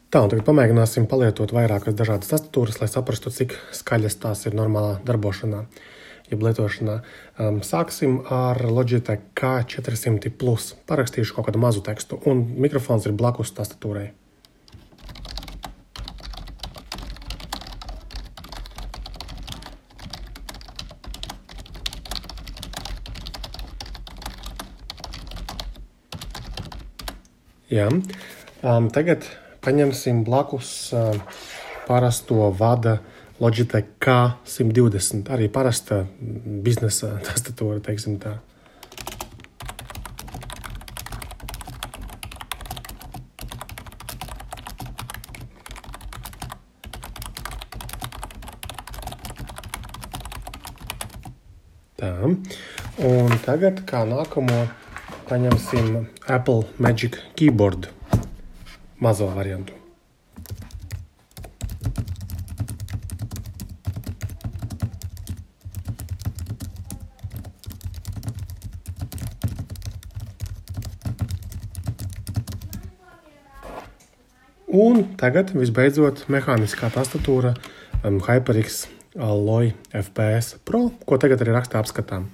Tā, un tagad pamēģināsim palietot vairākas dažādas tastatūras, lai saprastu, cik skaļas tās ir normālā darbošanā, jeb lietošanā. Sāksim ar Logitech K400 Plus. Parakstīšu kaut kādu mazu tekstu, un mikrofons ir blakus tastatūrai. Jā. Tagad paņemsim blakus parasto vada Logitech K120, arī parasta biznesa tastatūra, teiksim tā. Tā, un tagad kā nākamo paņemsim Apple Magic Keyboard, mazo variantu. Un tagad, visbeidzot, mehāniskā tastatūra HyperX Alloy FPS Pro, ko tagad arī rakstā apskatām.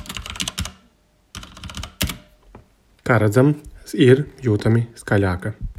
Kā redzam, ir jūtami skaļāka.